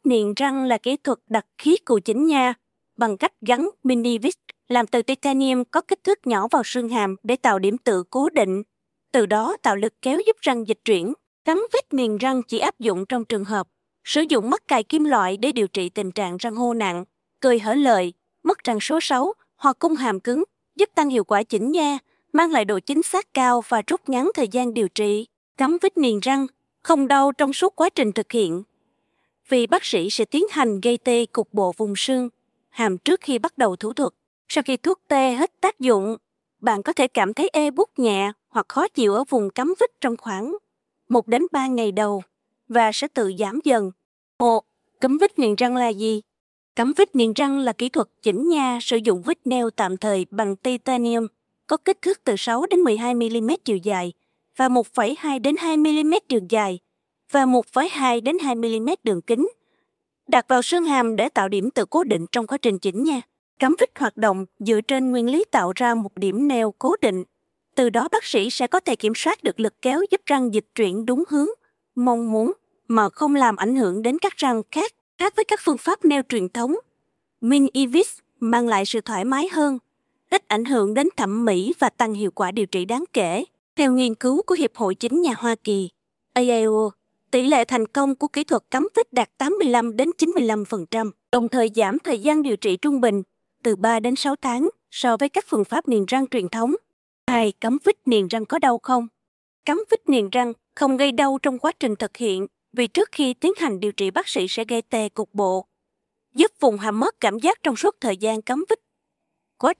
niềng răng là kỹ thuật đặt khí cù chỉnh nha bằng cách gắn mini vis làm từ titanium có kích thước nhỏ vào xương hàm để tạo điểm tựa cố định, từ đó tạo lực kéo giúp răng dịch chuyển. Cắm vít niềng răng chỉ áp dụng trong trường hợp sử dụng mắc cài kim loại để điều trị tình trạng răng hô nặng, cười hở lợi, mất răng số 6 hoặc cung hàm cứng, giúp tăng hiệu quả chỉnh nha, mang lại độ chính xác cao và rút ngắn thời gian điều trị. Cắm vít niềng răng không đau trong suốt quá trình thực hiện, vì bác sĩ sẽ tiến hành gây tê cục bộ vùng xương hàm trước khi bắt đầu thủ thuật. Sau khi thuốc tê hết tác dụng, bạn có thể cảm thấy ê buốt nhẹ hoặc khó chịu ở vùng cắm vít trong khoảng 1 đến 3 ngày đầu và sẽ tự giảm dần. Cắm vít niềng răng là gì? Cắm vít niềng răng là kỹ thuật chỉnh nha sử dụng vít neo tạm thời bằng titanium có kích thước từ 6 đến 12 mm chiều dài và 1,2 đến 2 mm đường dài và 1,2 đến 2 mm đường kính, đặt vào xương hàm để tạo điểm tựa cố định trong quá trình chỉnh nha. Cắm vít hoạt động dựa trên nguyên lý tạo ra một điểm neo cố định. Từ đó bác sĩ sẽ có thể kiểm soát được lực kéo giúp răng dịch chuyển đúng hướng, mong muốn mà không làm ảnh hưởng đến các răng khác. Khác với các phương pháp neo truyền thống, mini vis mang lại sự thoải mái hơn, ít ảnh hưởng đến thẩm mỹ và tăng hiệu quả điều trị đáng kể. Theo nghiên cứu của Hiệp hội Chỉnh nha Hoa Kỳ, AAO, tỷ lệ thành công của kỹ thuật cắm vít đạt 85 đến 95%, đồng thời giảm thời gian điều trị trung bình từ 3 đến 6 tháng so với các phương pháp niềng răng truyền thống. 2. Cắm vít niềng răng có đau không? Cắm vít niềng răng không gây đau trong quá trình thực hiện, vì trước khi tiến hành điều trị bác sĩ sẽ gây tê cục bộ, giúp vùng hàm mất cảm giác trong suốt thời gian cắm vít. Quá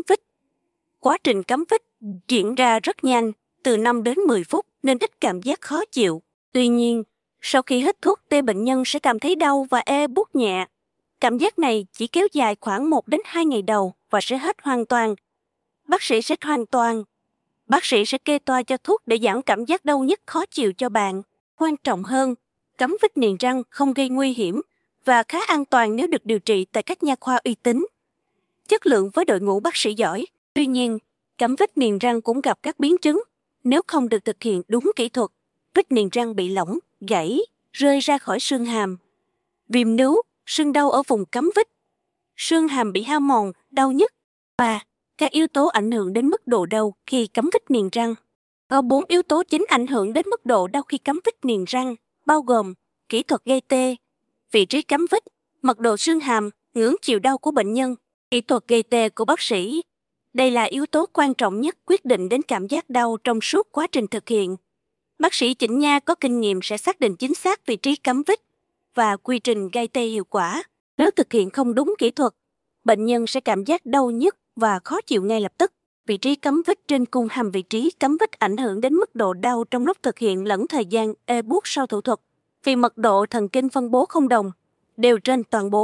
trình cắm vít diễn ra rất nhanh, từ 5 đến 10 phút nên ít cảm giác khó chịu. Tuy nhiên, sau khi hết thuốc tê bệnh nhân sẽ cảm thấy đau và ê buốt nhẹ. Cảm giác này chỉ kéo dài khoảng 1 đến 2 ngày đầu và sẽ hết hoàn toàn. Bác sĩ sẽ kê toa cho thuốc để giảm cảm giác đau nhức khó chịu cho bạn. Quan trọng hơn, cắm vít niềng răng không gây nguy hiểm và khá an toàn nếu được điều trị tại các nha khoa uy tín, chất lượng với đội ngũ bác sĩ giỏi. Tuy nhiên, cắm vít niềng răng cũng gặp các biến chứng nếu không được thực hiện đúng kỹ thuật. Vít niềng răng bị lỏng, gãy, rơi ra khỏi xương hàm, viêm nướu, sưng đau ở vùng cắm vít, xương hàm bị hao mòn, đau nhức. Và các yếu tố ảnh hưởng đến mức độ đau khi cắm vít niềng răng. Có 4 yếu tố chính ảnh hưởng đến mức độ đau khi cắm vít niềng răng, bao gồm kỹ thuật gây tê, vị trí cắm vít, mật độ xương hàm, ngưỡng chịu đau của bệnh nhân, kỹ thuật gây tê của bác sĩ. Đây là yếu tố quan trọng nhất quyết định đến cảm giác đau trong suốt quá trình thực hiện. Bác sĩ chỉnh nha có kinh nghiệm sẽ xác định chính xác vị trí cắm vít và quy trình gây tê hiệu quả. Nếu thực hiện không đúng kỹ thuật, bệnh nhân sẽ cảm giác đau nhức và khó chịu ngay lập tức. Vị trí cắm vít trên cung hàm. Vị trí cắm vít ảnh hưởng đến mức độ đau trong lúc thực hiện lẫn thời gian ê buốt sau thủ thuật, vì mật độ thần kinh phân bố không đồng đều trên toàn bộ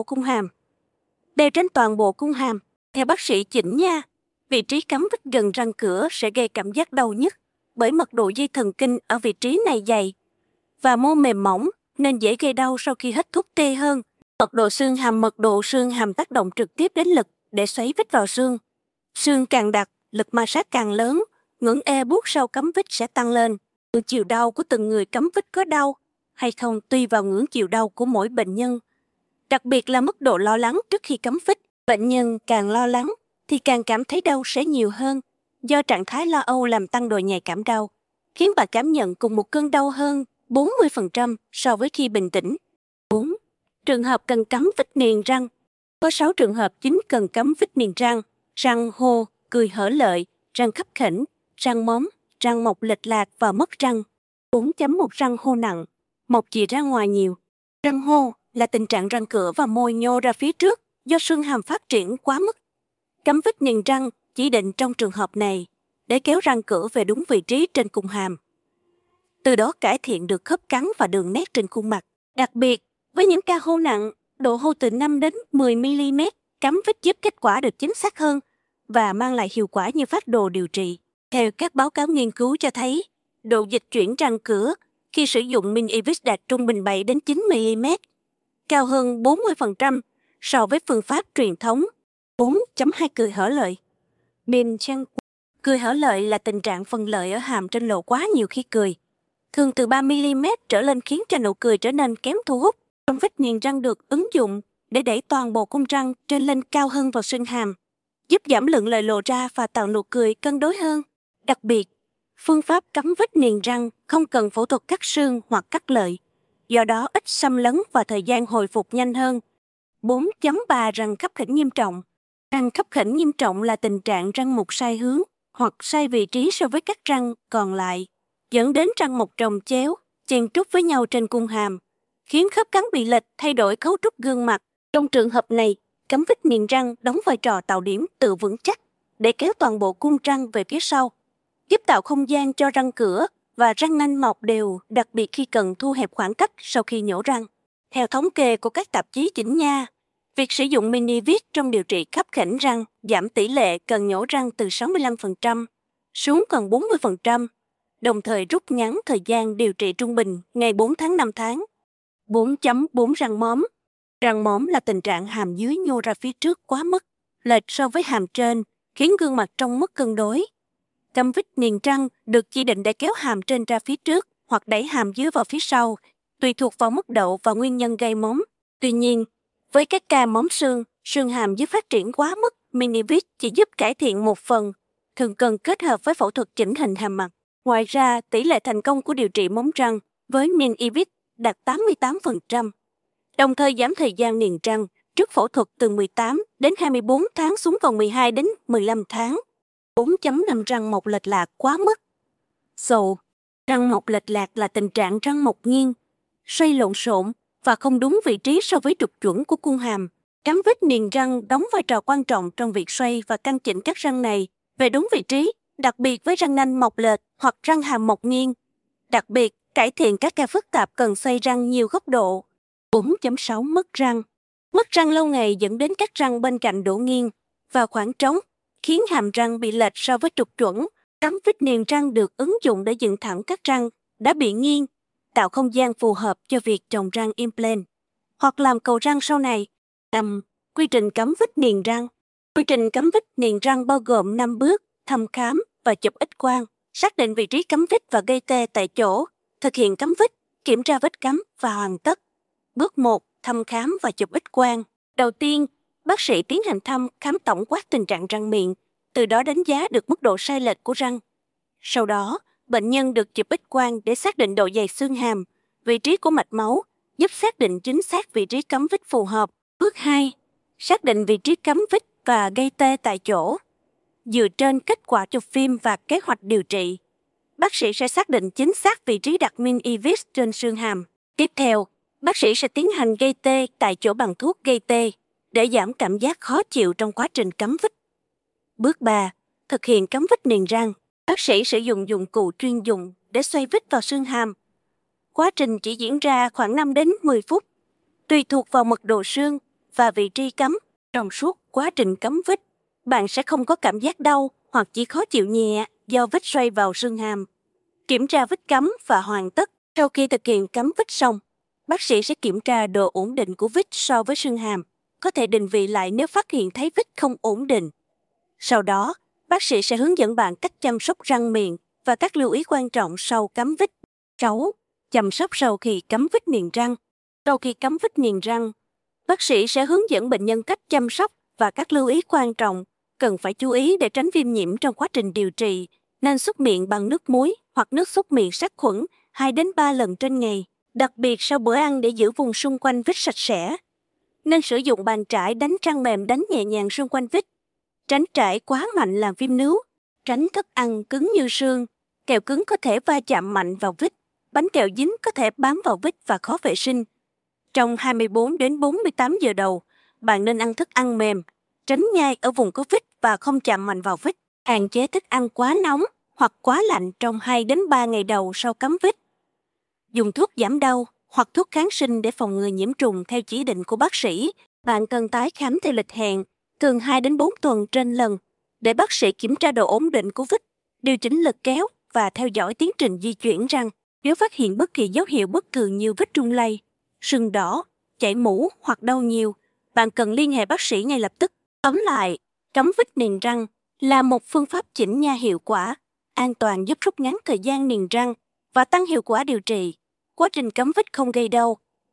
cung hàm. Theo bác sĩ chỉnh nha, vị trí cắm vít gần răng cửa sẽ gây cảm giác đau nhức bởi mật độ dây thần kinh ở vị trí này dày và mô mềm mỏng nên dễ gây đau sau khi hết thuốc tê hơn. Mật độ xương hàm tác động trực tiếp đến lực để xoáy vít vào xương. Xương càng đặc, lực ma sát càng lớn, ngưỡng ê buốt sau cắm vít sẽ tăng lên. Chiều đau của từng người cắm vít có đau hay không tùy vào ngưỡng chiều đau của mỗi bệnh nhân. Đặc biệt là mức độ lo lắng trước khi cắm vít. Bệnh nhân càng lo lắng thì càng cảm thấy đau sẽ nhiều hơn, do trạng thái lo âu làm tăng độ nhạy cảm đau, khiến bạn cảm nhận cùng một cơn đau hơn 40% so với khi bình tĩnh. 4. Trường hợp cần cắm vít niềng răng. Có 6 trường hợp chính cần cắm vít niềng răng: răng hô, cười hở lợi, răng khắp khểnh, răng móm, răng mọc lệch lạc và mất răng. 4.1 Răng hô nặng, mọc chìa ra ngoài nhiều. Răng hô là tình trạng răng cửa và môi nhô ra phía trước do xương hàm phát triển quá mức. Cắm vít niềng răng chỉ định trong trường hợp này để kéo răng cửa về đúng vị trí trên cung hàm, từ đó cải thiện được khớp cắn và đường nét trên khuôn mặt. Đặc biệt, với những ca hô nặng, độ hô từ 5 đến 10 mm, cắm vít giúp kết quả được chính xác hơn và mang lại hiệu quả như phác đồ điều trị. Theo các báo cáo nghiên cứu cho thấy, độ dịch chuyển răng cửa khi sử dụng mini vis đạt trung bình 7 đến 9 mm, cao hơn 40% so với phương pháp truyền thống. 4.2 Cười hở lợi. Cười hở lợi là tình trạng phần lợi ở hàm trên lộ quá nhiều khi cười, thường từ 3 mm trở lên, khiến cho nụ cười trở nên kém thu hút. Cắm vít niềng răng được ứng dụng để đẩy toàn bộ cung răng trên lên cao hơn vào xương hàm, giúp giảm lượng lời lộ ra và tạo nụ cười cân đối hơn. Đặc biệt, phương pháp cắm vít niềng răng không cần phẫu thuật cắt xương hoặc cắt lợi, do đó ít xâm lấn và thời gian hồi phục nhanh hơn. 4.3 Răng khắp khểnh nghiêm trọng. Răng khắp khểnh nghiêm trọng là tình trạng răng mục sai hướng hoặc sai vị trí so với các răng còn lại, dẫn đến răng mọc chồng chéo, chen trúc với nhau trên cung hàm, khiến khớp cắn bị lệch, thay đổi cấu trúc gương mặt. Trong trường hợp này, cắm vít niềng răng đóng vai trò tạo điểm tựa vững chắc để kéo toàn bộ cung răng về phía sau, giúp tạo không gian cho răng cửa và răng nanh mọc đều, đặc biệt khi cần thu hẹp khoảng cách sau khi nhổ răng. Theo thống kê của các tạp chí chỉnh nha, việc sử dụng Mini-Vis trong điều trị khắp khểnh răng giảm tỷ lệ cần nhổ răng từ 65% xuống còn 40%, đồng thời rút ngắn thời gian điều trị trung bình ngày 4 tháng 5 tháng. 4.4 Răng móm. Răng móm là tình trạng hàm dưới nhô ra phía trước quá mức, lệch so với hàm trên, khiến gương mặt trông mất cân đối. Cắm vít niềng răng được chỉ định để kéo hàm trên ra phía trước hoặc đẩy hàm dưới vào phía sau, tùy thuộc vào mức độ và nguyên nhân gây móm. Tuy nhiên, với các ca móm xương hàm dưới phát triển quá mức, Mini-Vis chỉ giúp cải thiện một phần, thường cần kết hợp với phẫu thuật chỉnh hình hàm mặt. Ngoài ra, tỷ lệ thành công của điều trị móng răng với Mini-Vis đạt 88%, đồng thời giảm thời gian niềng răng trước phẫu thuật từ 18 đến 24 tháng xuống còn 12 đến 15 tháng. 4.5 Răng mọc lệch lạc quá mức. Sầu. Răng mọc lệch lạc là tình trạng răng mọc nghiêng, xoay lộn xộn và không đúng vị trí so với trục chuẩn của cung hàm. Cắm vít niềng răng đóng vai trò quan trọng trong việc xoay và căn chỉnh các răng này về đúng vị trí, đặc biệt với răng nanh mọc lệch hoặc răng hàm mọc nghiêng. Đặc biệt, cải thiện các ca phức tạp cần xoay răng nhiều góc độ. 4.6 Mất răng. Mất răng lâu ngày dẫn đến các răng bên cạnh đổ nghiêng và khoảng trống, khiến hàm răng bị lệch so với trục chuẩn. Cắm vít niềng răng được ứng dụng để dựng thẳng các răng đã bị nghiêng, tạo không gian phù hợp cho việc trồng răng implant hoặc làm cầu răng sau này. Quy trình cắm vít niềng răng. Quy trình cắm vít niềng răng bao gồm 5 bước: thăm khám và chụp X-quang, xác định vị trí cắm vít và gây tê tại chỗ, thực hiện cắm vít, kiểm tra vết cắm và hoàn tất. Bước 1. Thăm khám và chụp X-quang. Đầu tiên, bác sĩ tiến hành thăm khám tổng quát tình trạng răng miệng, từ đó đánh giá được mức độ sai lệch của răng. Sau đó, bệnh nhân được chụp X-quang để xác định độ dày xương hàm, vị trí của mạch máu, giúp xác định chính xác vị trí cắm vít phù hợp. Bước 2. Xác định vị trí cắm vít và gây tê tại chỗ. Dựa trên kết quả chụp phim và kế hoạch điều trị, bác sĩ sẽ xác định chính xác vị trí đặt Mini-Vis trên xương hàm. Tiếp theo, bác sĩ sẽ tiến hành gây tê tại chỗ bằng thuốc gây tê để giảm cảm giác khó chịu trong quá trình cắm vít. Bước 3. Thực hiện cắm vít niềng răng. Bác sĩ sử dụng dụng cụ chuyên dụng để xoay vít vào xương hàm. Quá trình chỉ diễn ra khoảng 5 đến 10 phút, tùy thuộc vào mật độ xương và vị trí cắm. Trong suốt quá trình cắm vít, bạn sẽ không có cảm giác đau hoặc chỉ khó chịu nhẹ do vít xoay vào xương hàm. Kiểm tra vít cắm và hoàn tất. Sau khi thực hiện cắm vít xong, bác sĩ sẽ kiểm tra độ ổn định của vít so với xương hàm, có thể định vị lại nếu phát hiện thấy vít không ổn định. Sau đó, bác sĩ sẽ hướng dẫn bạn cách chăm sóc răng miệng và các lưu ý quan trọng sau cắm vít. 6. Chăm sóc sau khi cắm vít niềng răng. Sau khi cắm vít niềng răng, bác sĩ sẽ hướng dẫn bệnh nhân cách chăm sóc và các lưu ý quan trọng cần phải chú ý để tránh viêm nhiễm trong quá trình điều trị. Nên súc miệng bằng nước muối hoặc nước súc miệng sát khuẩn 2 đến 3 lần trên ngày, đặc biệt sau bữa ăn để giữ vùng xung quanh vít sạch sẽ. Nên sử dụng bàn trải đánh răng mềm đánh nhẹ nhàng xung quanh vít. Tránh trải quá mạnh làm viêm nướu. Tránh thức ăn cứng như sương, kẹo cứng có thể va chạm mạnh vào vít. Bánh kẹo dính có thể bám vào vít và khó vệ sinh. Trong 24 đến 48 giờ đầu, bạn nên ăn thức ăn mềm, tránh nhai ở vùng có vít và không chạm mạnh vào vít. Hạn chế thức ăn quá nóng hoặc quá lạnh trong 2 đến 3 ngày đầu sau cắm vít. Dùng thuốc giảm đau hoặc thuốc kháng sinh để phòng ngừa nhiễm trùng theo chỉ định của bác sĩ. Bạn cần tái khám theo lịch hẹn, thường 2 đến 4 tuần trên lần, để bác sĩ kiểm tra độ ổn định của vít, điều chỉnh lực kéo và theo dõi tiến trình di chuyển răng. Nếu phát hiện bất kỳ dấu hiệu bất thường như vít rung lay, sưng đỏ, chảy mũ hoặc đau nhiều, bạn cần liên hệ bác sĩ ngay lập tức. Tóm lại, cắm vít niềng răng là một phương pháp chỉnh nha hiệu quả, an toàn, giúp rút ngắn thời gian niềng răng và tăng hiệu quả điều trị. Quá trình cắm vít không gây đau,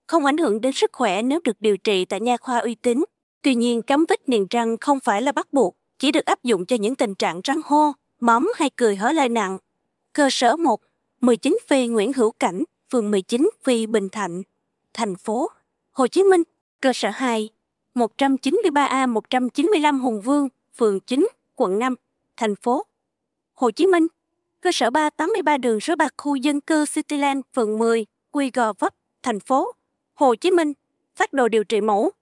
không ảnh hưởng đến sức khỏe nếu được điều trị tại nha khoa uy tín. Tuy nhiên, cắm vít niềng răng không phải là bắt buộc, chỉ được áp dụng cho những tình trạng răng hô, móm hay cười hở lời nặng. Cơ sở 1, 19 Phi Nguyễn Hữu Cảnh, phường 19 Phi Bình Thạnh, thành phố Hồ Chí Minh. Cơ sở 2, 193A 195 Hùng Vương, phường 9, quận 5, thành phố Hồ Chí Minh. Cơ sở 3, 83 đường số 3 khu dân cư Cityland, phường 10, Quy Gò Vấp, thành phố Hồ Chí Minh. Phác đồ điều trị mẫu